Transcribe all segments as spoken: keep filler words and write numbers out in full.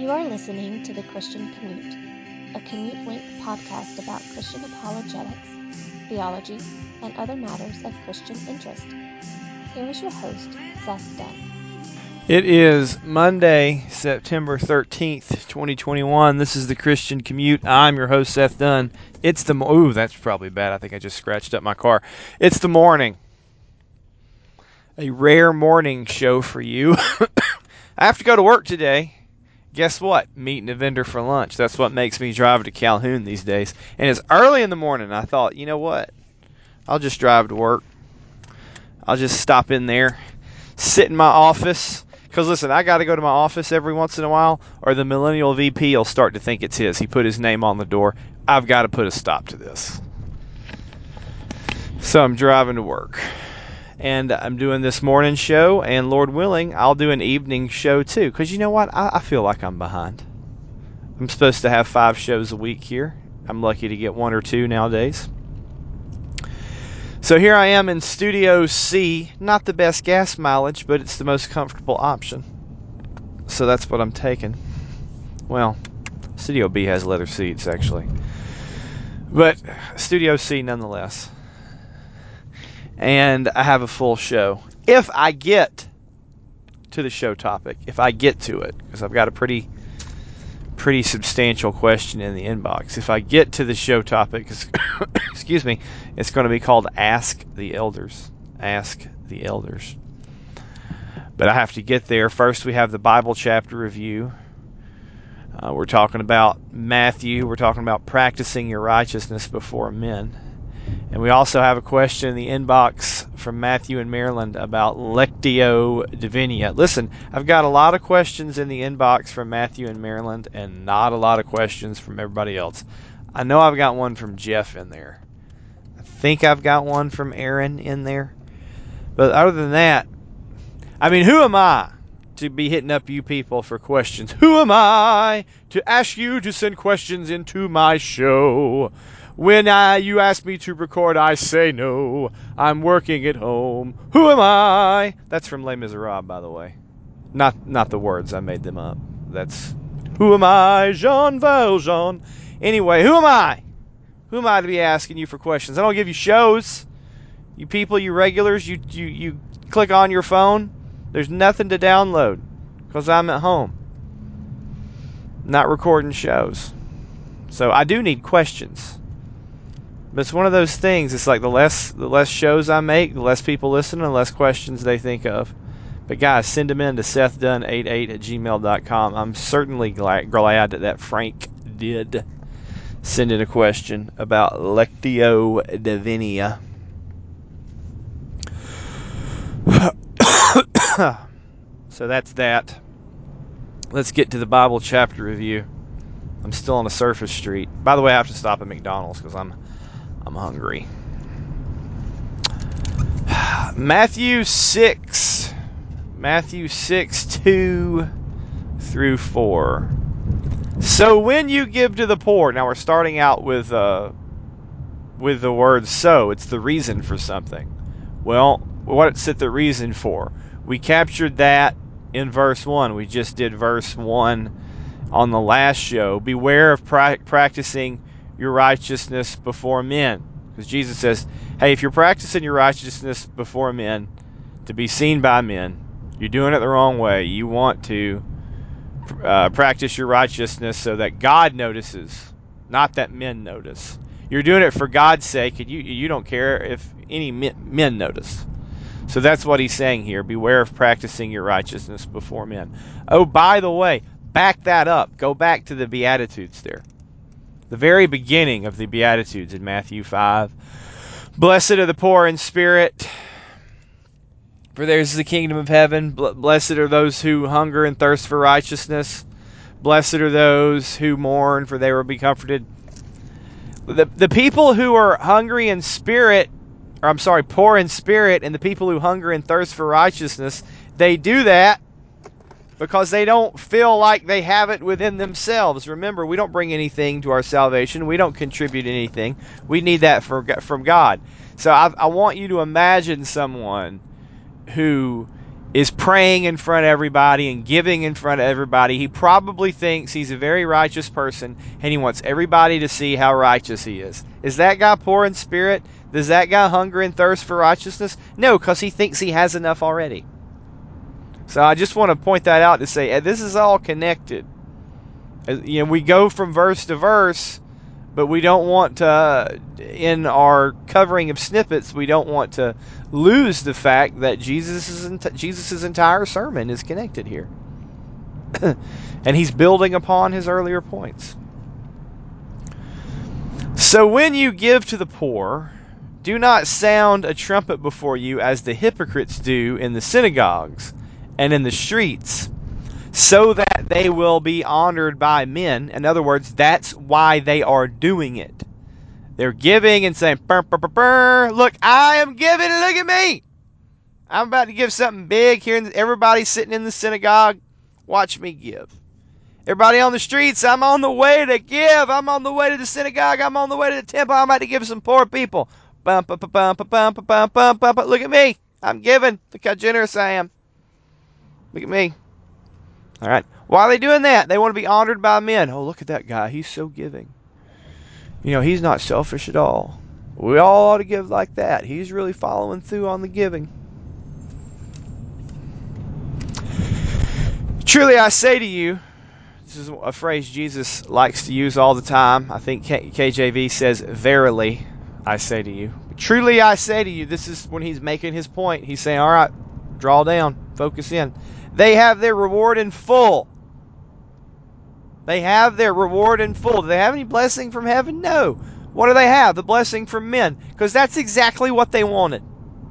You are listening to The Christian Commute, a Commute Link podcast about Christian apologetics, theology, and other matters of Christian interest. Here is your host, Seth Dunn. It is Monday, September thirteenth, twenty twenty-one. This is The Christian Commute. I'm your host, Seth Dunn. It's the... Mo- Ooh, that's probably bad. I think I just scratched up my car. It's the morning. A rare morning show for you. I have to go to work today. Guess what? Meeting a vendor for lunch. That's what makes me drive to Calhoun these days. And it's early in the morning. I thought, you know what? I'll just drive to work. I'll just stop in there, sit in my office. Because, listen, I got to go to my office every once in a while, or the millennial V P will start to think it's his. He put his name on the door. I've got to put a stop to this. So I'm driving to work. And I'm doing this morning show, and Lord willing, I'll do an evening show too. Because you know what? I, I feel like I'm behind. I'm supposed to have five shows a week here. I'm lucky to get one or two nowadays. So here I am in Studio C. Not the best gas mileage, but it's the most comfortable option. So that's what I'm taking. Well, Studio B has leather seats, actually. But Studio C nonetheless. And I have a full show. If I get to the show topic, if I get to it, because I've got a pretty pretty substantial question in the inbox. If I get to the show topic, excuse me, it's going to be called Ask the Elders. Ask the Elders. But I have to get there. First, we have the Bible chapter review. Uh, we're talking about Matthew. We're talking about practicing your righteousness before men. And we also have a question in the inbox from Matthew in Maryland about Lectio Divina. Listen, I've got a lot of questions in the inbox from Matthew in Maryland and not a lot of questions from everybody else. I know I've got one from Jeff in there. I think I've got one from Aaron in there. But other than that, I mean, who am I to be hitting up you people for questions? Who am I to ask you to send questions into my show? When I, you ask me to record, I say no. I'm working at home. Who am I? That's from Les Miserables, by the way. Not not the words. I made them up. That's, who am I? Jean Valjean. Anyway, who am I? Who am I to be asking you for questions? I don't give you shows. You people, you regulars, you, you, you click on your phone. There's nothing to download because I'm at home. Not recording shows. So I do need questions. But it's one of those things. It's like the less the less shows I make, the less people listen, and the less questions they think of. But guys, send them in to seth dunn eighty-eight at gmail dot com. I'm certainly glad, glad that Frank did send in a question about Lectio Divina. So that's that. Let's get to the Bible chapter review. I'm still on a surface street. By the way, I have to stop at McDonald's because I'm I'm hungry. Matthew six. Matthew six, two through four. So when you give to the poor, now we're starting out with uh, with the word so. It's the reason for something. Well, what's it the reason for? We captured that in verse one. We just did verse one on the last show. Beware of pra- practicing your righteousness before men. Because Jesus says, hey, if you're practicing your righteousness before men to be seen by men, you're doing it the wrong way. You want to uh, practice your righteousness so that God notices, not that men notice. You're doing it for God's sake, and you, you don't care if any men notice. So that's what he's saying here. Beware of practicing your righteousness before men. Oh, by the way, back that up. Go back to the Beatitudes there. The very beginning of the Beatitudes in Matthew five. Blessed are the poor in spirit, for theirs is the kingdom of heaven. Blessed are those who hunger and thirst for righteousness. Blessed are those who mourn, for they will be comforted. The, the people who are hungry in spirit, or I'm sorry, poor in spirit, and the people who hunger and thirst for righteousness, they do that because they don't feel like they have it within themselves. Remember, we don't bring anything to our salvation. We don't contribute anything. We need that for, from God. So I, I want you to imagine someone who is praying in front of everybody and giving in front of everybody. He probably thinks he's a very righteous person, and he wants everybody to see how righteous he is. Is that guy poor in spirit? Does that guy hunger and thirst for righteousness? No, because he thinks he has enough already. So I just want to point that out to say, this is all connected. You know, we go from verse to verse, but we don't want to, in our covering of snippets, we don't want to lose the fact that Jesus' Jesus's entire sermon is connected here. And he's building upon his earlier points. So when you give to the poor, do not sound a trumpet before you as the hypocrites do in the synagogues and in the streets, so that they will be honored by men. In other words, that's why they are doing it. They're giving and saying, burr, burr, burr, burr, look, I am giving, look at me. I'm about to give something big here. Everybody sitting in the synagogue, watch me give. Everybody on the streets, I'm on the way to give. I'm on the way to the synagogue. I'm on the way to the temple. I'm about to give some poor people. Bum, bum, bum, bum, bum, bum, bum, bum, bum, bum. Look at me. I'm giving. Look how generous I am. Look at me. All right. Why are they doing that? They want to be honored by men. Oh, look at that guy. He's so giving. You know, he's not selfish at all. We all ought to give like that. He's really following through on the giving. Truly I say to you, this is a phrase Jesus likes to use all the time. I think K J V says, verily I say to you. But truly I say to you, this is when he's making his point. He's saying, all right, draw down, focus in. They have their reward in full. They have their reward in full. Do they have any blessing from heaven? No. What do they have? The blessing from men. Because that's exactly what they wanted.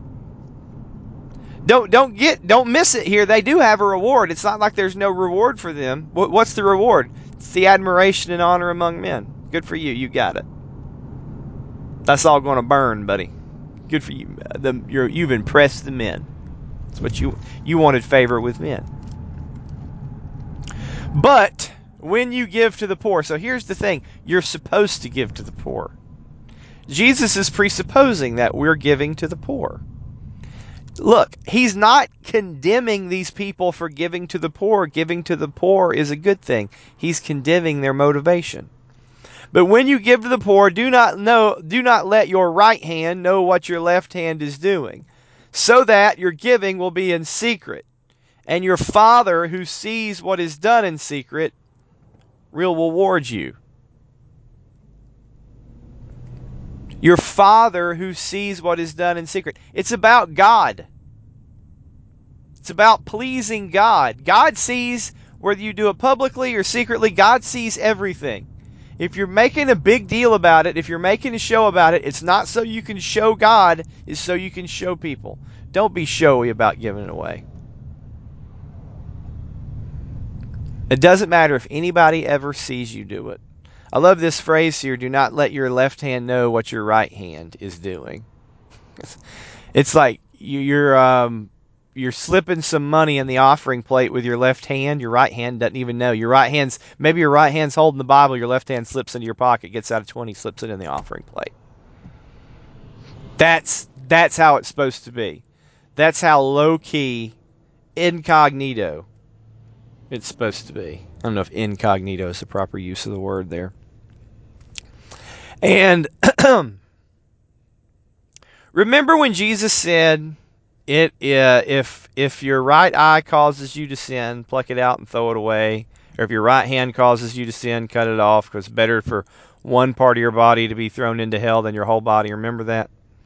Don't don't get don't miss it here. They do have a reward. It's not like there's no reward for them. What, what's the reward? It's the admiration and honor among men. Good for you. You got it. That's all going to burn, buddy. Good for you. The, you're, you've impressed the men. That's what you you wanted, favor with men. But when you give to the poor, so here's the thing: you're supposed to give to the poor. Jesus is presupposing that we're giving to the poor. Look, he's not condemning these people for giving to the poor. Giving to the poor is a good thing. He's condemning their motivation. But when you give to the poor, do not know, do not let your right hand know what your left hand is doing, so that your giving will be in secret, and your Father who sees what is done in secret will reward you. Your Father who sees what is done in secret. It's about God. It's about pleasing God. God sees whether you do it publicly or secretly. God sees everything. If you're making a big deal about it, if you're making a show about it, it's not so you can show God, it's so you can show people. Don't be showy about giving it away. It doesn't matter if anybody ever sees you do it. I love this phrase here, do not let your left hand know what your right hand is doing. It's like you're um, you're slipping some money in the offering plate with your left hand. Your right hand doesn't even know. Your right hand's, maybe your right hand's holding the Bible, your left hand slips into your pocket, gets out a twenty, slips it in the offering plate. That's, that's how it's supposed to be. That's how low-key, incognito it's supposed to be. I don't know if incognito is the proper use of the word there. And remember when Jesus said, "It uh, if if your right eye causes you to sin, pluck it out and throw it away. Or if your right hand causes you to sin, cut it off, because it's better for one part of your body to be thrown into hell than your whole body." Remember that?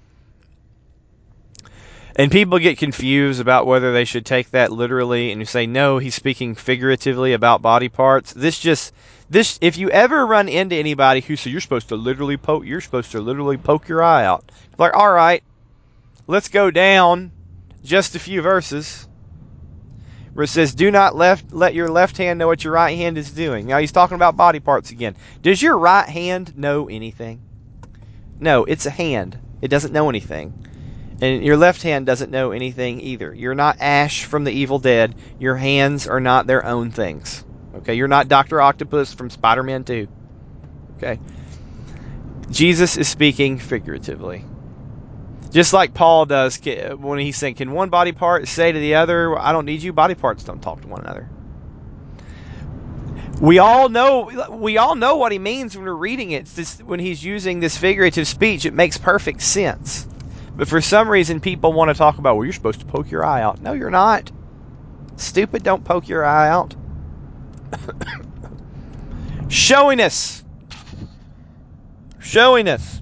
And people get confused about whether they should take that literally, and you say, no, he's speaking figuratively about body parts. This just, this, if you ever run into anybody who says, you're supposed to literally poke, you're supposed to literally poke your eye out. Like, all right, let's go down just a few verses where it says, do not left, let your left hand know what your right hand is doing. Now he's talking about body parts again. Does your right hand know anything? No, it's a hand. It doesn't know anything. And your left hand doesn't know anything either. You're not Ash from the Evil Dead. Your hands are not their own things. Okay, you're not Doctor Octopus from Spider-Man two. Okay. Jesus is speaking figuratively. Just like Paul does when he's saying, can one body part say to the other, I don't need you? Body parts don't talk to one another. We all know we all know what he means when we're reading it. It's this, when he's using this figurative speech, it makes perfect sense. But for some reason, people want to talk about, well, you're supposed to poke your eye out. No, you're not. Stupid, don't poke your eye out. Showiness. Showiness.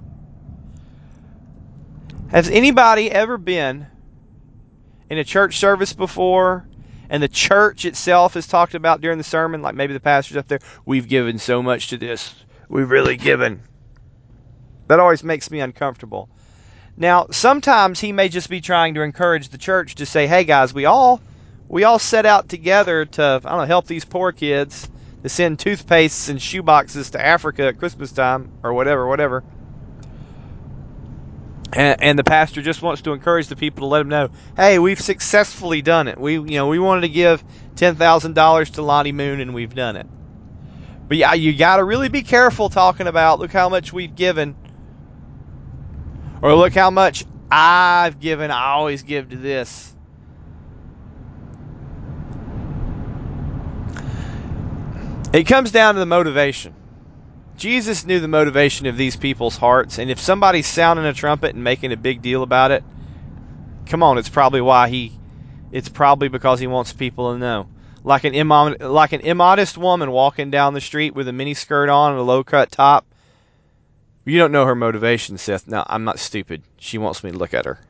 Has anybody ever been in a church service before, and the church itself is talked about during the sermon, like maybe the pastor's up there, we've given so much to this. We've really given. That always makes me uncomfortable. Now, sometimes he may just be trying to encourage the church to say, hey guys, we all we all set out together to, I don't know, help these poor kids, to send toothpastes and shoeboxes to Africa at Christmas time, or whatever, whatever. And, and the pastor just wants to encourage the people to let them know, hey, we've successfully done it. We, you know, we wanted to give ten thousand dollars to Lonnie Moon, and we've done it. But yeah, you got to really be careful talking about, look how much we've given, or look how much I've given. I always give to this. It comes down to the motivation. Jesus knew the motivation of these people's hearts, and if somebody's sounding a trumpet and making a big deal about it, come on, it's probably why he, it's probably because he wants people to know. Like an immod, like an immodest woman walking down the street with a mini skirt on and a low cut top. You don't know her motivation, Seth. No, I'm not stupid. She wants me to look at her.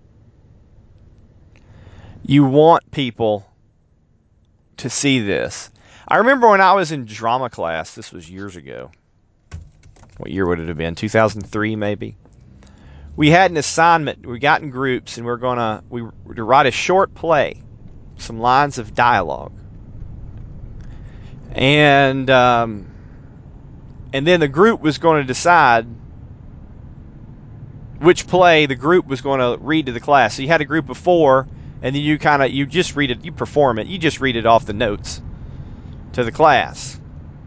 You want people to see this. I remember when I was in drama class, this was years ago. What year would it have been? two thousand three, maybe. We had an assignment. We got in groups, and we we're gonna we were to write a short play, some lines of dialogue, and um, and then the group was going to decide which play the group was going to read to the class. So you had a group of four, and then you kind of you just read it, you perform it, you just read it off the notes to the class.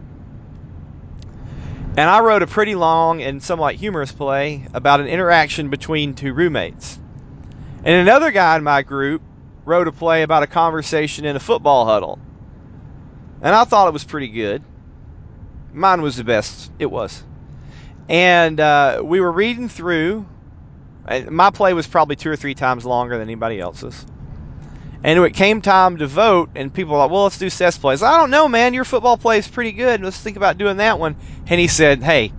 And I wrote a pretty long and somewhat humorous play about an interaction between two roommates. And another guy in my group wrote a play about a conversation in a football huddle. And I thought it was pretty good. Mine was the best. It was. And uh, we were reading through. My play was probably two or three times longer than anybody else's. And it came time to vote, and people were like, well, let's do Seth's plays. I don't know, man. Your football play is pretty good. Let's think about doing that one. And he said, hey,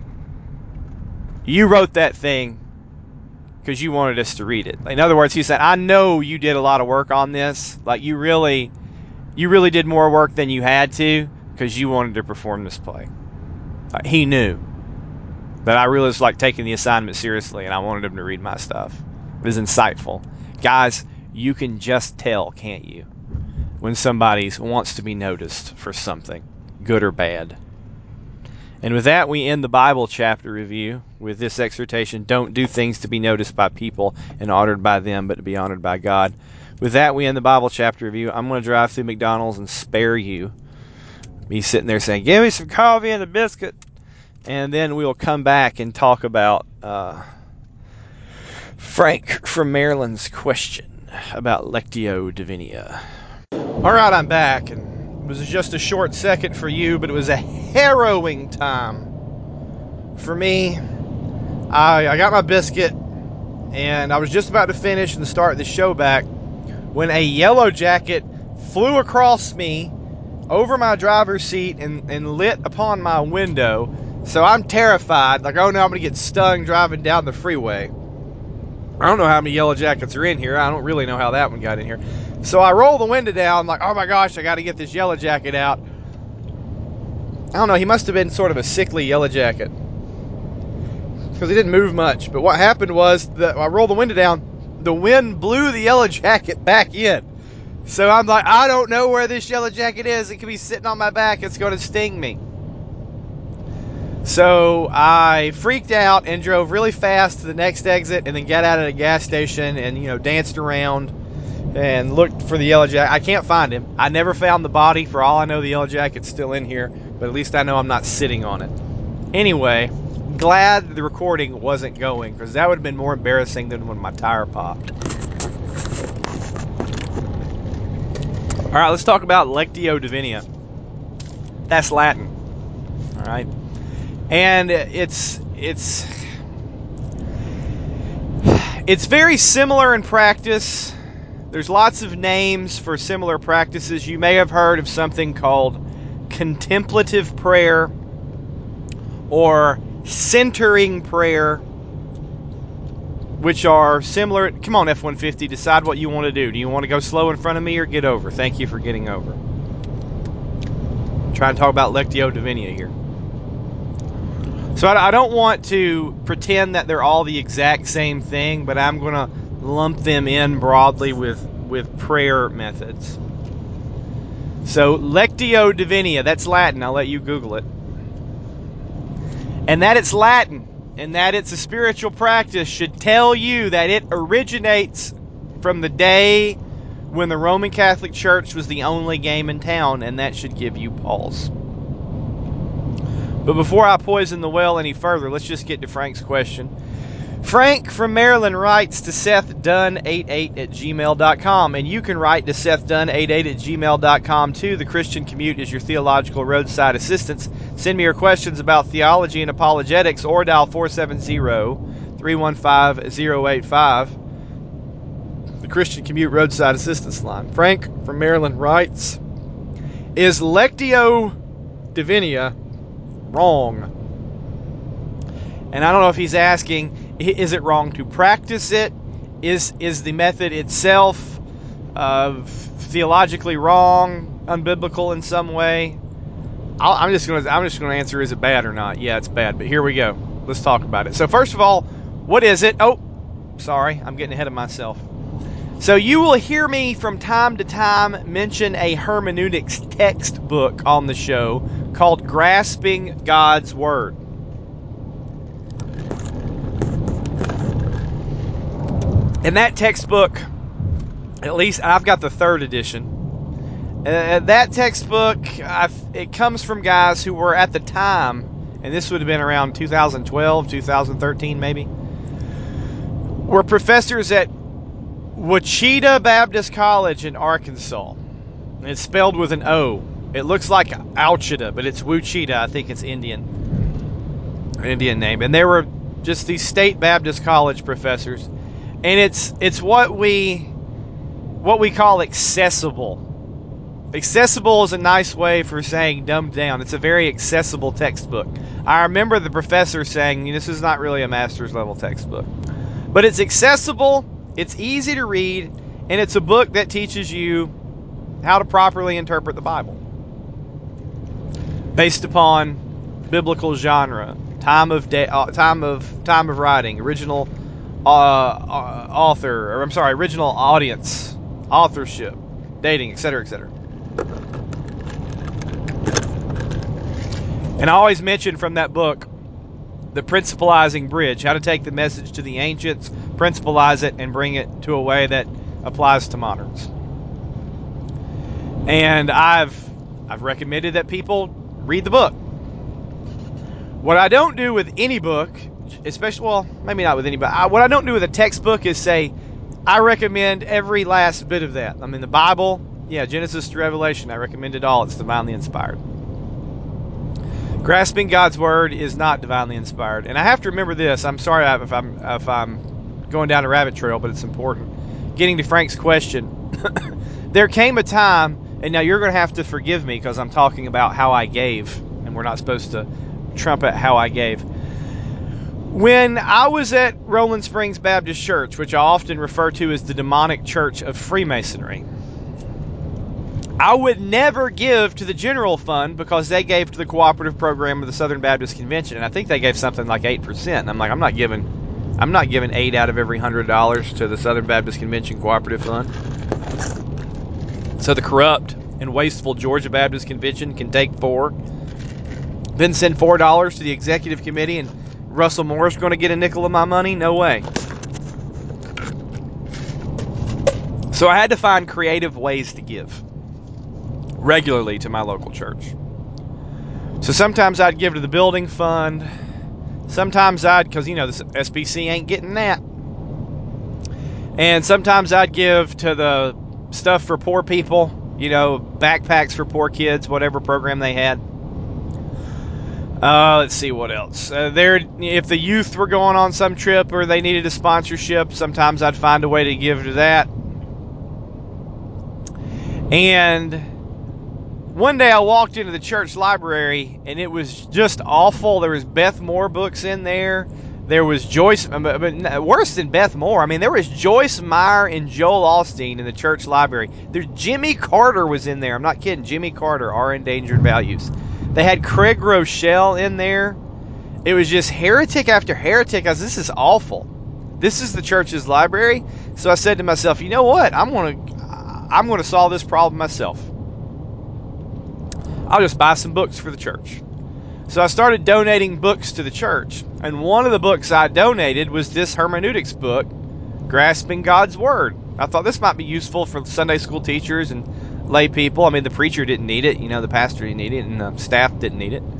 you wrote that thing because you wanted us to read it. In other words, he said, I know you did a lot of work on this. Like, you really, you really did more work than you had to because you wanted to perform this play. Like, he knew that I really was like taking the assignment seriously, and I wanted him to read my stuff. It was insightful. Guys, you can just tell, can't you, when somebody wants to be noticed for something, good or bad. And with that, we end the Bible chapter review with this exhortation: don't do things to be noticed by people and honored by them, but to be honored by God. With that, we end the Bible chapter review. I'm going to drive through McDonald's and spare you me sitting there saying, give me some coffee and a biscuit. And then we'll come back and talk about uh, Frank from Maryland's question about Lectio Divina. All right, I'm back, and it was just a short second for you, but it was a harrowing time for me. I, I got my biscuit, and I was just about to finish and start the show back when a yellow jacket flew across me over my driver's seat and, and lit upon my window. So I'm terrified, like, oh no, I'm going to get stung driving down the freeway. I don't know how many yellow jackets are in here. I don't really know how that one got in here. So I roll the window down, like, oh my gosh, I got to get this yellow jacket out. I don't know, he must have been sort of a sickly yellow jacket, because he didn't move much. But what happened was that I rolled the window down, the wind blew the yellow jacket back in. So I'm like, I don't know where this yellow jacket is. It could be sitting on my back. It's going to sting me. So I freaked out and drove really fast to the next exit, and then got out at a gas station and, you know, danced around and looked for the yellow jacket. I can't find him. I never found the body. For all I know, the yellow jacket's still in here, but at least I know I'm not sitting on it. Anyway, glad the recording wasn't going, because that would have been more embarrassing than when my tire popped. All right, let's talk about Lectio Divina. That's Latin. All right, and it's it's it's very similar in practice. There's lots of names for similar practices. You may have heard of something called contemplative prayer or centering prayer, which are similar. Come on, F one fifty, decide what you want to do. Do you want to go slow in front of me or get over? Thank you for getting over. I'm trying to talk about Lectio Divina here. So I don't want to pretend that they're all the exact same thing, but I'm going to lump them in broadly with, with prayer methods. So Lectio Divina, that's Latin. I'll let you Google it. And that it's Latin and that it's a spiritual practice should tell you that it originates from the day when the Roman Catholic Church was the only game in town, and that should give you pause. But before I poison the well any further, let's just get to Frank's question. Frank from Maryland writes to Seth Dunn eighty-eight at gmail dot com, and you can write to Seth Dunn eighty-eight at gmail dot com too. The Christian Commute is your theological roadside assistance. Send me your questions about theology and apologetics or dial four seven zero, three one five, zero eight five. The Christian Commute roadside assistance line. Frank from Maryland writes, is Lectio Divina wrong? And I don't know if he's asking, is it wrong to practice it? Is is the method itself uh, theologically wrong, unbiblical in some way? I'll, I'm just going to I'm just going to answer: is it bad or not? Yeah, it's bad. But here we go. Let's talk about it. So first of all, what is it? Oh, sorry, I'm getting ahead of myself. So you will hear me from time to time mention a hermeneutics textbook on the show called Grasping God's Word. And that textbook, at least I've got the third edition. Uh, that textbook, I've, it comes from guys who were at the time, and this would have been around two thousand twelve, two thousand thirteen maybe, were professors at Ouachita Baptist College in Arkansas. And it's spelled with an O. It looks like Ouachita, but it's Ouachita. I think it's Indian. An Indian name. And they were just these state Baptist college professors. And it's it's what we what we call accessible. Accessible is a nice way for saying dumbed down. It's a very accessible textbook. I remember the professor saying, this is not really a master's level textbook. But it's accessible, it's easy to read, and it's a book that teaches you how to properly interpret the Bible. Based upon biblical genre, time of day, uh, time of time of writing, original uh, uh, author, or I'm sorry, original audience, authorship, dating, et cetera, et cetera. And I always mention from that book the principalizing bridge, how to take the message to the ancients, principalize it, and bring it to a way that applies to moderns. And I've I've recommended that people read the book. What I don't do with any book, especially, well, maybe not with any, but I, what I don't do with a textbook is say, I recommend every last bit of that. I mean, the Bible, yeah, Genesis to Revelation, I recommend it all. It's divinely inspired. Grasping God's Word is not divinely inspired. And I have to remember this. I'm sorry if I'm if I'm going down a rabbit trail, but it's important. Getting to Frank's question, there came a time, and now you're going to have to forgive me because I'm talking about how I gave, and we're not supposed to trumpet how I gave. When I was at Rolling Springs Baptist Church, which I often refer to as the demonic church of Freemasonry, I would never give to the general fund because they gave to the cooperative program of the Southern Baptist Convention, and I think they gave something like eight percent. And I'm like, I'm not giving, I'm not giving eight out of every hundred dollars to the Southern Baptist Convention cooperative fund. So the corrupt and wasteful Georgia Baptist Convention can take four, then send four dollars to the executive committee, and Russell Moore's going to get a nickel of my money? No way. So I had to find creative ways to give regularly to my local church. So sometimes I'd give to the building fund. Sometimes I'd, because, you know, the S B C ain't getting that. And sometimes I'd give to the stuff for poor people, you know, backpacks for poor kids, whatever program they had. Uh, let's see what else. Uh, there, if the youth were going on some trip or they needed a sponsorship, sometimes I'd find a way to give to that. And one day I walked into the church library and it was just awful. There was Beth Moore books in there. There was Joyce, but worse than Beth Moore. I mean, there was Joyce Meyer and Joel Osteen in the church library. There's Jimmy Carter was in there. I'm not kidding. Jimmy Carter, Our Endangered Values. They had Craig Rochelle in there. It was just heretic after heretic. I was, this is awful. This is the church's library. So I said to myself, you know what? I'm going to, I'm going to solve this problem myself. I'll just buy some books for the church. So I started donating books to the church. And one of the books I donated was this hermeneutics book, Grasping God's Word. I thought this might be useful for Sunday school teachers and lay people. I mean, the preacher didn't need it. You know, the pastor didn't need it. And the staff didn't need it.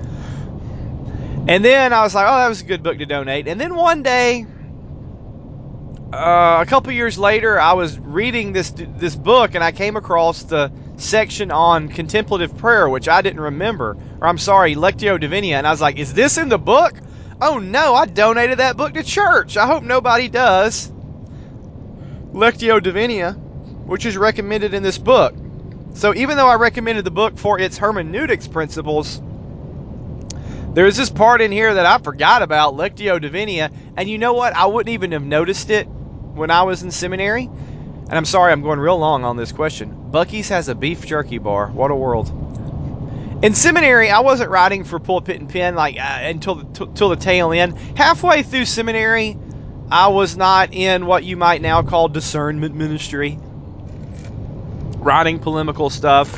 And then I was like, oh, that was a good book to donate. And then one day, uh, a couple years later, I was reading this this book, and I came across the section on contemplative prayer, which I didn't remember. Or I'm sorry, Lectio Divina. And I was like, is this in the book? Oh no, I donated that book to church. I hope nobody does. Lectio Divina, which is recommended in this book. So even though I recommended the book for its hermeneutics principles, there's this part in here that I forgot about, Lectio Divina. And you know what? I wouldn't even have noticed it when I was in seminary. And I'm sorry, I'm going real long on this question. Buc-ee's has a beef jerky bar. What a world. In seminary, I wasn't writing for Pulpit and Pen like uh, until the, t- till the tail end. Halfway through seminary, I was not in what you might now call discernment ministry. Writing polemical stuff.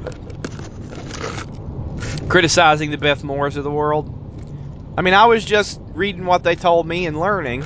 Criticizing the Beth Moores of the world. I mean, I was just reading what they told me and learning.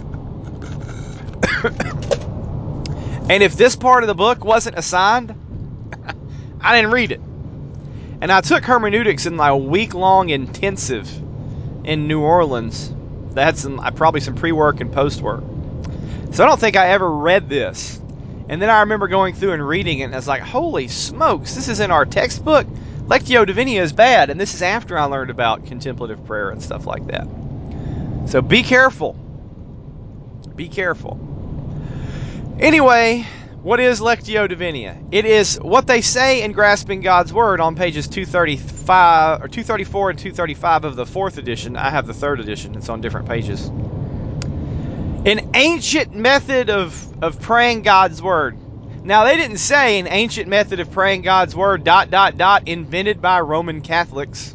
And if this part of the book wasn't assigned, I didn't read it. And I took hermeneutics in like a week-long intensive in New Orleans. That had some, probably some pre-work and post-work. So I don't think I ever read this. And then I remember going through and reading it, and I was like, holy smokes, this is in our textbook? Lectio Divina is bad, and this is after I learned about contemplative prayer and stuff like that. So be careful. Be careful. Anyway, what is Lectio Divina? It is what they say in Grasping God's Word on pages two thirty-five or two thirty-four and two thirty-five of the fourth edition. I have the third edition. It's on different pages. An ancient method of, of praying God's Word. Now, they didn't say an ancient method of praying God's Word, dot, dot, dot, invented by Roman Catholics.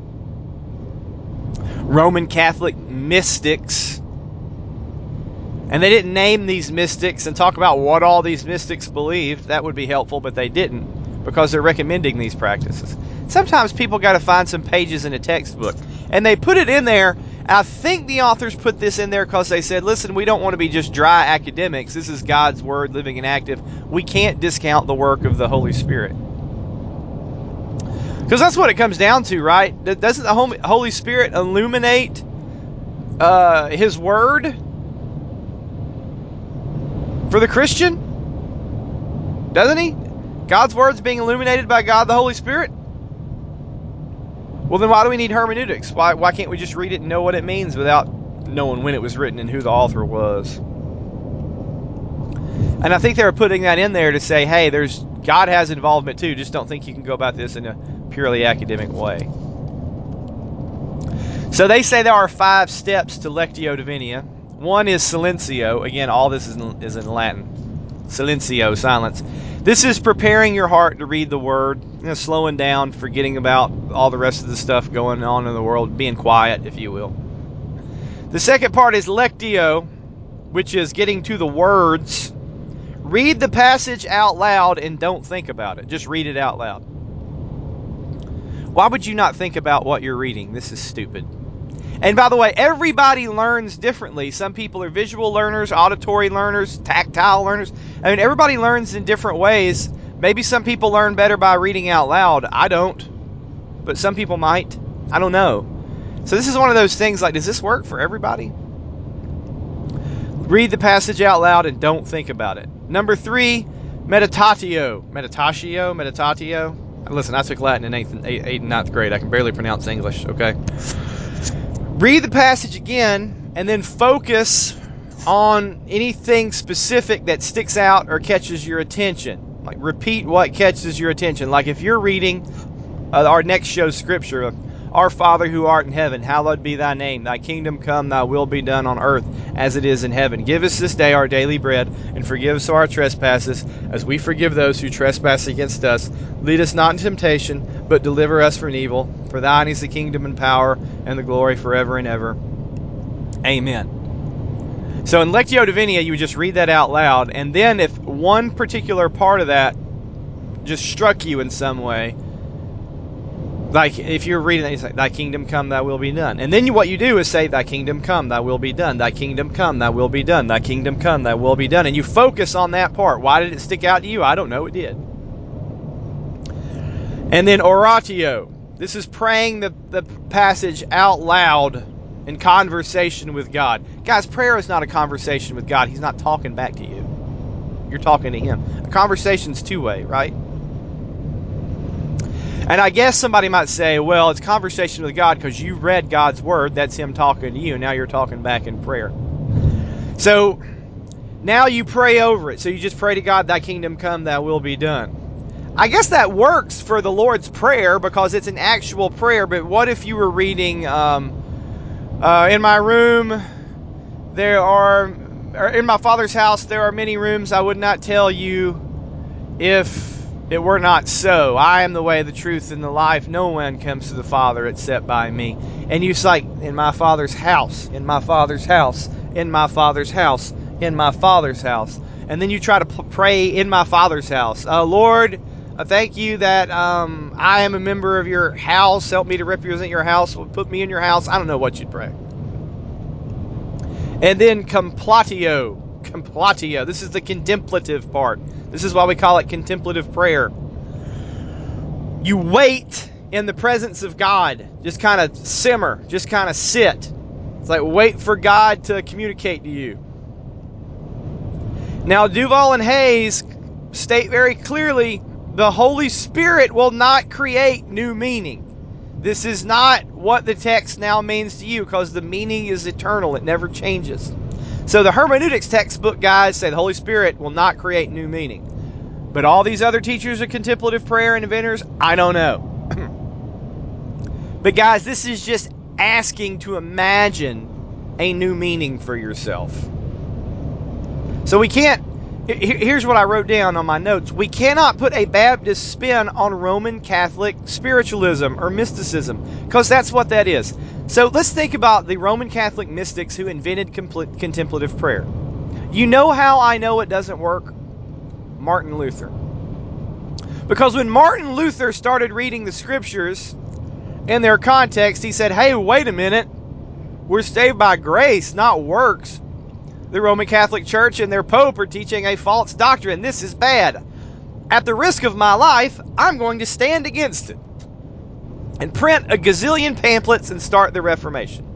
Roman Catholic mystics. And they didn't name these mystics and talk about what all these mystics believed. That would be helpful, but they didn't, because they're recommending these practices. Sometimes people got to find some pages in a textbook, and they put it in there. I think the authors put this in there because they said, listen, we don't want to be just dry academics. This is God's Word, living and active. We can't discount the work of the Holy Spirit. Because that's what it comes down to, right? Doesn't the Holy Spirit illuminate uh, His Word for the Christian? Doesn't he? God's Word's being illuminated by God the Holy Spirit? Well, then why do we need hermeneutics? Why why can't we just read it and know what it means without knowing when it was written and who the author was? And I think they were putting that in there to say, hey, there's God has involvement too. Just don't think you can go about this in a purely academic way. So they say there are five steps to Lectio Divina. One is silencio. Again, all this is in, is in Latin. Silencio, silence. This is preparing your heart to read the Word, you know, slowing down, forgetting about all the rest of the stuff going on in the world, being quiet, if you will. The second part is lectio, which is getting to the words. Read the passage out loud and don't think about it. Just read it out loud. Why would you not think about what you're reading? This is stupid. And by the way, everybody learns differently. Some people are visual learners, auditory learners, tactile learners. I mean, everybody learns in different ways. Maybe some people learn better by reading out loud. I don't. But some people might. I don't know. So this is one of those things like, does this work for everybody? Read the passage out loud and don't think about it. Number three, meditatio. Meditatio? Meditatio? Listen, I took Latin in eighth and, eighth and ninth grade. I can barely pronounce English, okay? Read the passage again and then focus on anything specific that sticks out or catches your attention. Like, repeat what catches your attention. Like, if you're reading uh, our next show's scripture, Our Father who art in heaven, hallowed be thy name. Thy kingdom come, thy will be done on earth as it is in heaven. Give us this day our daily bread, and forgive us our trespasses, as we forgive those who trespass against us. Lead us not into temptation, but deliver us from evil. For thine is the kingdom and power and the glory forever and ever. Amen. So in Lectio Divina, you would just read that out loud, and then if one particular part of that just struck you in some way, like if you're reading it, you say, thy kingdom come, thy will be done. And then you, what you do is say, thy kingdom come, thy will be done. Thy kingdom come, thy will be done. Thy kingdom come, thy will be done. And you focus on that part. Why did it stick out to you? I don't know. It did. And then oratio. This is praying the, the passage out loud in conversation with God. Guys, prayer is not a conversation with God. He's not talking back to you. You're talking to Him. A conversation's two-way, right? And I guess somebody might say, well, it's conversation with God because you read God's word. That's Him talking to you. Now you're talking back in prayer. So now you pray over it. So you just pray to God, thy kingdom come, thy will be done. I guess that works for the Lord's Prayer because it's an actual prayer. But what if you were reading, um, uh, in my room, there are, or in my Father's house, there are many rooms. I would not tell you if it were not so. I am the way, the truth, and the life. No one comes to the Father except by me. And you cite, in my Father's house, in my Father's house, in my Father's house, in my Father's house. And then you try to p- pray in my Father's house. Uh, Lord, I thank you that um, I am a member of your house. Help me to represent your house. Put me in your house. I don't know what you'd pray. And then complatio. Complatio. This is the contemplative part. This is why we call it contemplative prayer. You wait in the presence of God. Just kind of simmer. Just kind of sit. It's like wait for God to communicate to you. Now, Duval and Hayes state very clearly, the Holy Spirit will not create new meaning. This is not what the text now means to you, because the meaning is eternal. It never changes. So the hermeneutics textbook guys say the Holy Spirit will not create new meaning. But all these other teachers of contemplative prayer and inventors, I don't know. But guys, this is just asking to imagine a new meaning for yourself. So we can't, here's what I wrote down on my notes. We cannot put a Baptist spin on Roman Catholic spiritualism or mysticism, because that's what that is. So let's think about the Roman Catholic mystics who invented compl- contemplative prayer. You know how I know it doesn't work? Martin Luther. Because when Martin Luther started reading the scriptures in their context, he said, hey, wait a minute. We're saved by grace, not works. The Roman Catholic Church and their Pope are teaching a false doctrine. This is bad. At the risk of my life, I'm going to stand against it and print a gazillion pamphlets and start the Reformation.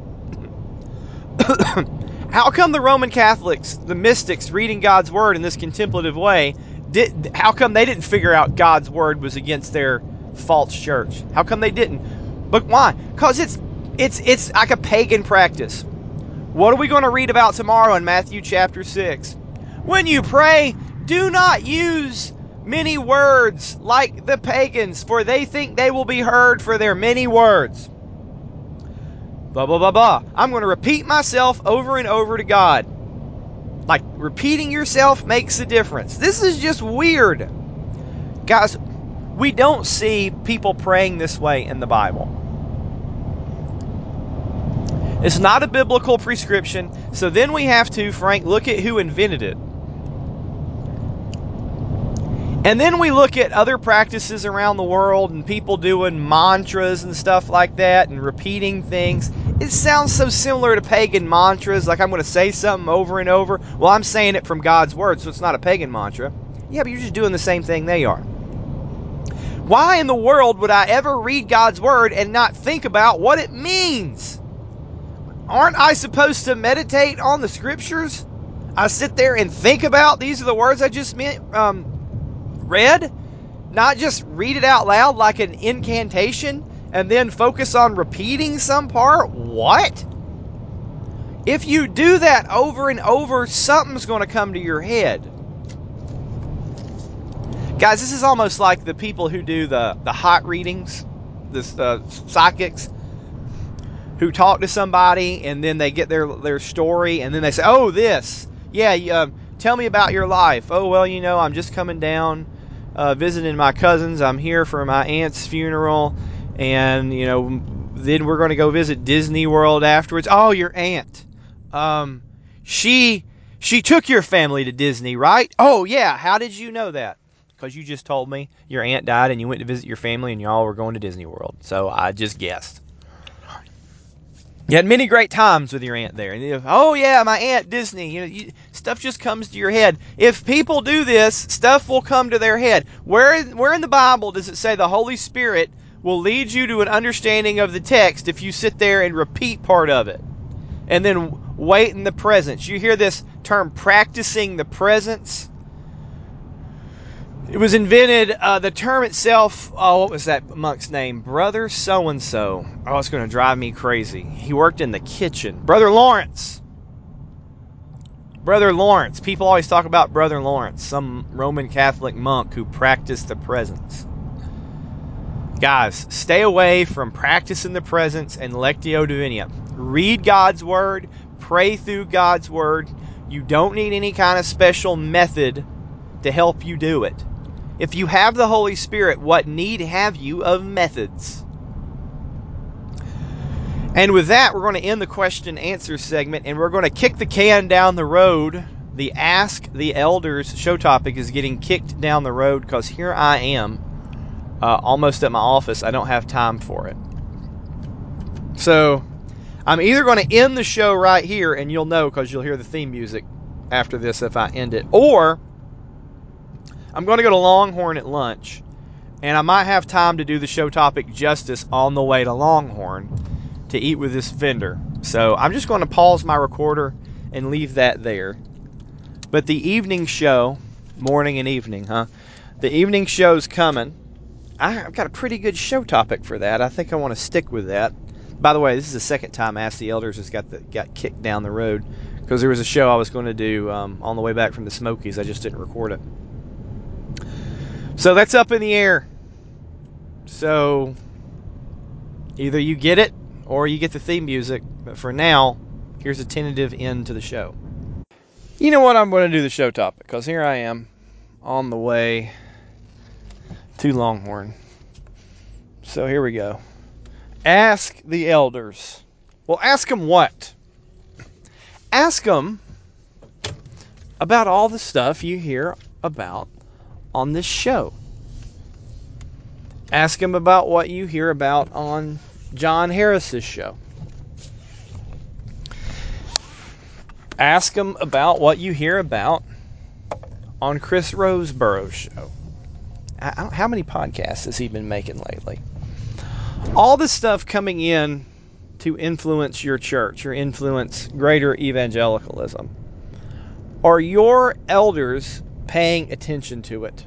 How come the Roman Catholics, the mystics, reading God's Word in this contemplative way, did, how come they didn't figure out God's Word was against their false church? How come they didn't? But why? Because it's, it's, it's like a pagan practice. What are we going to read about tomorrow in Matthew chapter six? When you pray, do not use many words like the pagans, for they think they will be heard for their many words. Blah, blah, blah, blah. I'm going to repeat myself over and over to God. Like, repeating yourself makes a difference. This is just weird. Guys, we don't see people praying this way in the Bible. It's not a biblical prescription, so then we have to, Frank, look at who invented it. And then we look at other practices around the world and people doing mantras and stuff like that and repeating things. It sounds so similar to pagan mantras, like I'm going to say something over and over. Well, I'm saying it from God's Word, so it's not a pagan mantra. Yeah, but you're just doing the same thing they are. Why in the world would I ever read God's Word and not think about what it means? Aren't I supposed to meditate on the Scriptures? I sit there and think about, these are the words I just meant, um, read? Not just read it out loud like an incantation and then focus on repeating some part? What? If you do that over and over, something's going to come to your head. Guys, this is almost like the people who do the, the hot readings, the uh, psychics, who talk to somebody and then they get their, their story and then they say, oh, this. Yeah, uh, tell me about your life. Oh, well, you know, I'm just coming down, uh, visiting my cousins. I'm here for my aunt's funeral. And, you know, then we're going to go visit Disney World afterwards. Oh, your aunt. Um, she, she took your family to Disney, right? Oh, yeah. How did you know that? Because you just told me your aunt died and you went to visit your family and y'all were going to Disney World. So I just guessed. You had many great times with your aunt there. And you, oh, yeah, my aunt Disney. You know, you, stuff just comes to your head. If people do this, stuff will come to their head. Where, where in the Bible does it say the Holy Spirit will lead you to an understanding of the text if you sit there and repeat part of it? And then wait in the presence. You hear this term, practicing the presence? It was invented, uh, the term itself, oh, what was that monk's name? Brother so-and-so. Oh, it's going to drive me crazy. He worked in the kitchen. Brother Lawrence. Brother Lawrence. People always talk about Brother Lawrence, some Roman Catholic monk who practiced the presence. Guys, stay away from practicing the presence and Lectio Divina. Read God's Word. Pray through God's Word. You don't need any kind of special method to help you do it. If you have the Holy Spirit, what need have you of methods? And with that, we're going to end the question and answer segment, and we're going to kick the can down the road. The Ask the Elders show topic is getting kicked down the road because here I am, uh, almost at my office. I don't have time for it. So I'm either going to end the show right here, and you'll know because you'll hear the theme music after this if I end it, or I'm going to go to Longhorn at lunch, and I might have time to do the show topic justice on the way to Longhorn to eat with this vendor. So I'm just going to pause my recorder and leave that there. But the evening show, morning and evening, huh? The evening show's coming. I've got a pretty good show topic for that. I think I want to stick with that. By the way, this is the second time Ask the Elders has got the, got kicked down the road because there was a show I was going to do um, on the way back from the Smokies. I just didn't record it. So that's up in the air. So either you get it or you get the theme music. But for now, here's a tentative end to the show. You know what? I'm going to do the show topic because here I am on the way to Longhorn. So here we go. Ask the Elders. Well, ask them what? Ask them about all the stuff you hear about on this show. Ask him about what you hear about on John Harris's show. Ask him about what you hear about on Chris Roseborough's show. How many podcasts has he been making lately? All this stuff coming in to influence your church or influence greater evangelicalism. Are your elders paying attention to it?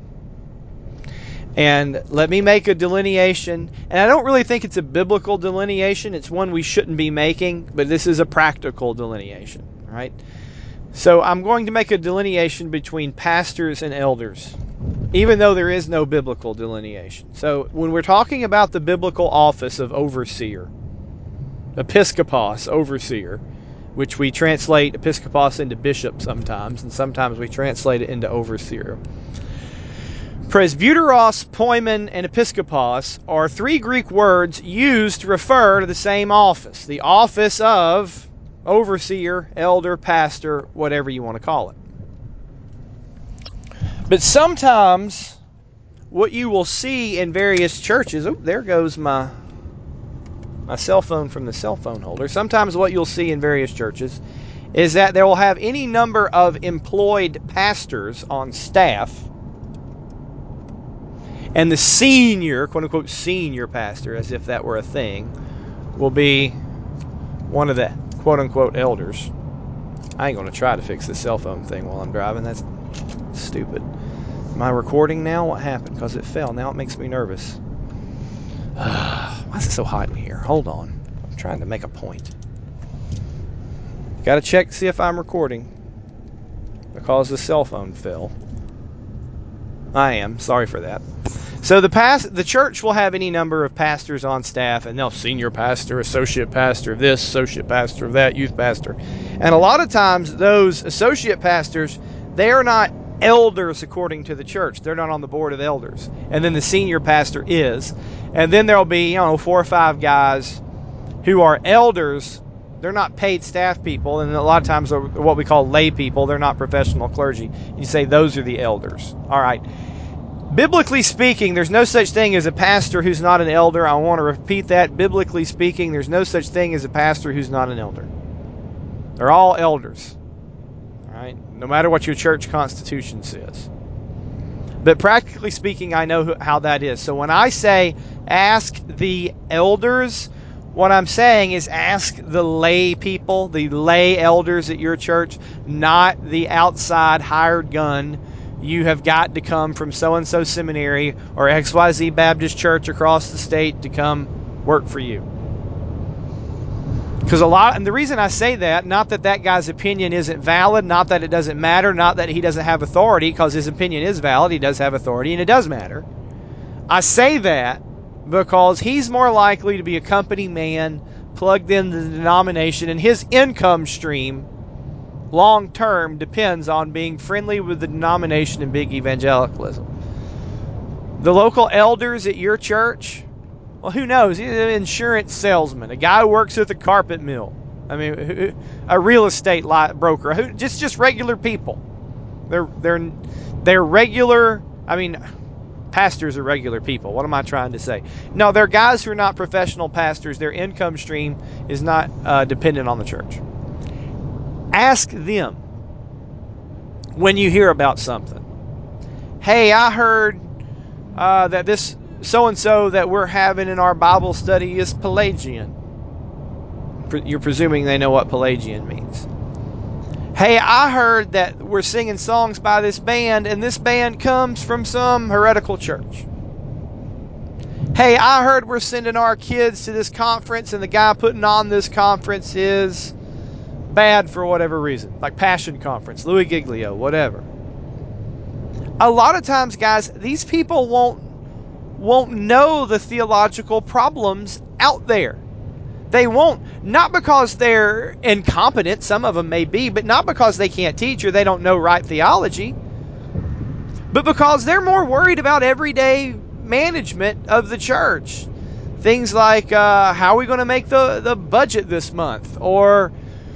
And let me make a delineation. And I don't really think it's a biblical delineation. It's one we shouldn't be making, but this is a practical delineation, right? So I'm going to make a delineation between pastors and elders, even though there is no biblical delineation. So when we're talking about the biblical office of overseer, episkopos, overseer, which we translate episkopos into bishop sometimes, and sometimes we translate it into overseer. Presbyteros, poimen, and episkopos are three Greek words used to refer to the same office. The office of overseer, elder, pastor, whatever you want to call it. But sometimes what you will see in various churches, oh, there goes my, my cell phone from the cell phone holder. Sometimes what you'll see in various churches is that they will have any number of employed pastors on staff. And the senior, quote-unquote senior pastor, as if that were a thing, will be one of the quote-unquote elders. I ain't going to try to fix the cell phone thing while I'm driving. That's stupid. Am I recording now? What happened? Because it fell. Now it makes me nervous. Why is it so hot in here? Hold on. I'm trying to make a point. Got to check to see if I'm recording. Because the cell phone fell. I am. Sorry for that. So the past, the church will have any number of pastors on staff, and they'll senior pastor, associate pastor of this, associate pastor of that, youth pastor. And a lot of times those associate pastors, they are not elders according to the church. They're not on the board of elders. And then the senior pastor is. And then there'll be, you know, four or five guys who are elders. They're not paid staff people, and a lot of times they're what we call lay people. They're not professional clergy. You say those are the elders. All right. Biblically speaking, there's no such thing as a pastor who's not an elder. I want to repeat that. Biblically speaking, there's no such thing as a pastor who's not an elder. They're all elders. All right? No matter what your church constitution says. But practically speaking, I know how that is. So when I say ask the elders, what I'm saying is ask the lay people, the lay elders at your church, not the outside hired gun. You have got to come from so-and-so seminary or X Y Z Baptist church across the state to come work for you. Because a lot, and the reason I say that, not that that guy's opinion isn't valid, not that it doesn't matter, not that he doesn't have authority, because his opinion is valid, he does have authority, and it does matter. I say that because he's more likely to be a company man, plugged into the denomination, and his income stream long term depends on being friendly with the denomination and big evangelicalism. The local elders at your church, well, who knows? He's an insurance salesman, a guy who works at the carpet mill. I mean, a real estate broker. Who just just regular people. They're they're they're regular. I mean, pastors are regular people. What am I trying to say? No, they're guys who are not professional pastors. Their income stream is not uh, dependent on the church. Ask them when you hear about something. Hey, I heard uh, that this so-and-so that we're having in our Bible study is Pelagian. You're presuming they know what Pelagian means. Hey, I heard that we're singing songs by this band, and this band comes from some heretical church. Hey, I heard we're sending our kids to this conference, and the guy putting on this conference is bad for whatever reason, like Passion Conference, Louis Giglio, whatever. A lot of times, guys, these people won't won't know the theological problems out there. They won't, not because they're incompetent, some of them may be, but not because they can't teach or they don't know right theology, but because they're more worried about everyday management of the church. Things like, uh, how are we going to make the, the budget this month? Or,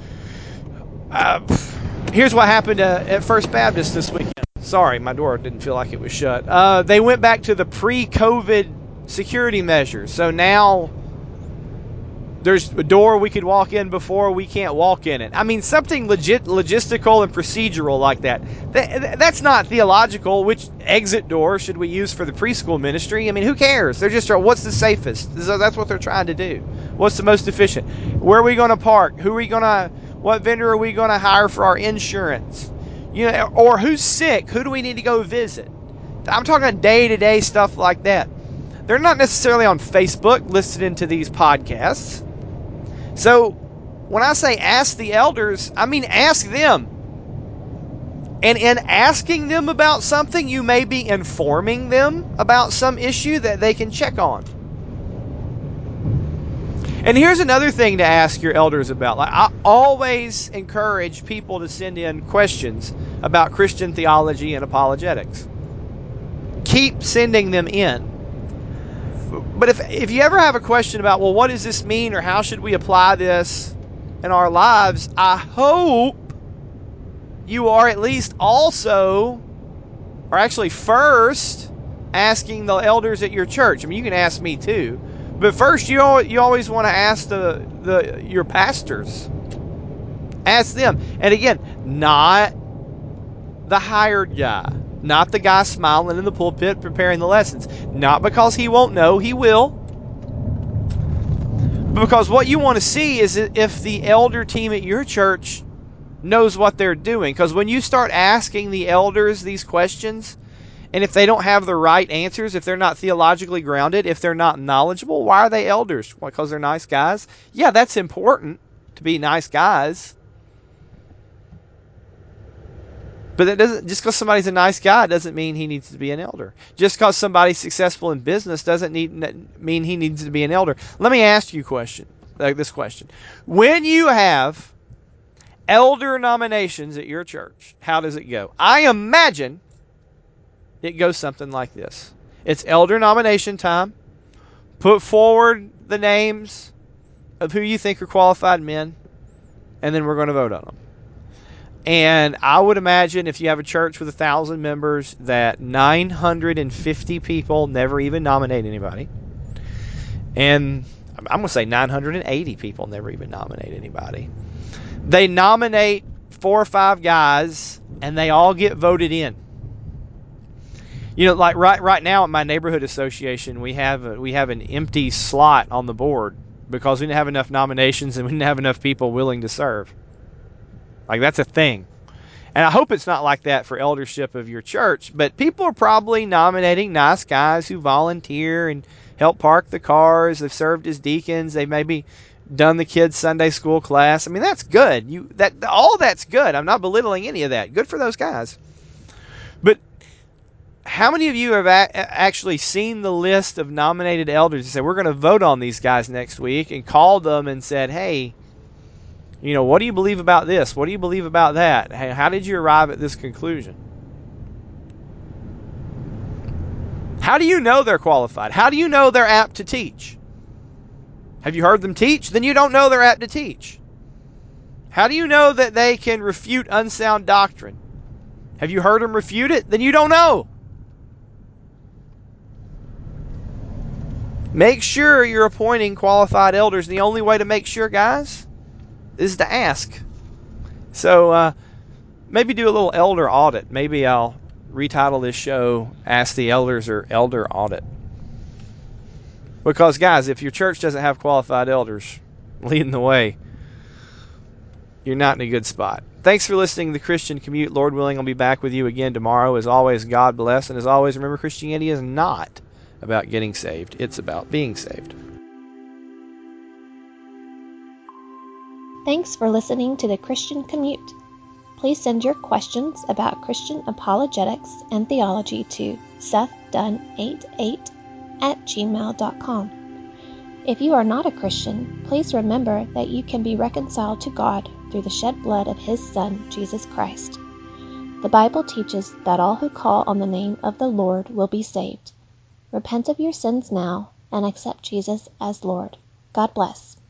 uh, here's what happened uh, at First Baptist this weekend. Sorry, my door didn't feel like it was shut. Uh, they went back to the pre-COVID security measures. So now there's a door we could walk in before, we can't walk in it. I mean, something legit, logistical and procedural like that. that. That's not theological. Which exit door should we use for the preschool ministry? I mean, who cares? They're just, what's the safest? That's what they're trying to do. What's the most efficient? Where are we going to park? Who are we going to, what vendor are we going to hire for our insurance? You know, or who's sick? Who do we need to go visit? I'm talking day-to-day stuff like that. They're not necessarily on Facebook listening to these podcasts. So when I say ask the elders, I mean ask them. And in asking them about something, you may be informing them about some issue that they can check on. And here's another thing to ask your elders about. Like, I always encourage people to send in questions about Christian theology and apologetics. Keep sending them in. But if if you ever have a question about, well, what does this mean, or how should we apply this in our lives, I hope you are at least also, or actually first, asking the elders at your church. I mean, you can ask me too. But first, you always, you always want to ask the, the your pastors. Ask them. And again, not the hired guy. Not the guy smiling in the pulpit preparing the lessons. Not because he won't know, he will. But because what you want to see is if the elder team at your church knows what they're doing. Because when you start asking the elders these questions, and if they don't have the right answers, if they're not theologically grounded, if they're not knowledgeable, why are they elders? Because they're nice guys? Yeah, that's important to be nice guys. But that doesn't, just because somebody's a nice guy doesn't mean he needs to be an elder. Just because somebody's successful in business doesn't need, mean he needs to be an elder. Let me ask you a question, like this question. When you have elder nominations at your church, how does it go? I imagine it goes something like this. It's elder nomination time. Put forward the names of who you think are qualified men, and then we're going to vote on them. And I would imagine if you have a church with a thousand members that nine hundred fifty people never even nominate anybody. And I'm going to say nine hundred eighty people never even nominate anybody. They nominate four or five guys and they all get voted in. You know, like right right now at my neighborhood association, we have a, we have an empty slot on the board because we didn't have enough nominations and we didn't have enough people willing to serve. Like, that's a thing. And I hope it's not like that for eldership of your church, but people are probably nominating nice guys who volunteer and help park the cars. They've served as deacons. They've maybe done the kids' Sunday school class. I mean, that's good. You that all that's good. I'm not belittling any of that. Good for those guys. But how many of you have a- actually seen the list of nominated elders and said, we're going to vote on these guys next week, and called them and said, hey, you know, what do you believe about this? What do you believe about that? How did you arrive at this conclusion? How do you know they're qualified? How do you know they're apt to teach? Have you heard them teach? Then you don't know they're apt to teach. How do you know that they can refute unsound doctrine? Have you heard them refute it? Then you don't know. Make sure you're appointing qualified elders. The only way to make sure, guys, is to ask. So uh, maybe do a little elder audit. Maybe I'll retitle this show Ask the Elders or Elder Audit. Because, guys, if your church doesn't have qualified elders leading the way, you're not in a good spot. Thanks for listening to The Christian Commute. Lord willing, I'll be back with you again tomorrow. As always, God bless. And as always, remember, Christianity is not about getting saved. It's about being saved. Thanks for listening to The Christian Commute. Please send your questions about Christian apologetics and theology to seth dunn eighty-eight at gmail dot com. If you are not a Christian, please remember that you can be reconciled to God through the shed blood of His Son, Jesus Christ. The Bible teaches that all who call on the name of the Lord will be saved. Repent of your sins now and accept Jesus as Lord. God bless.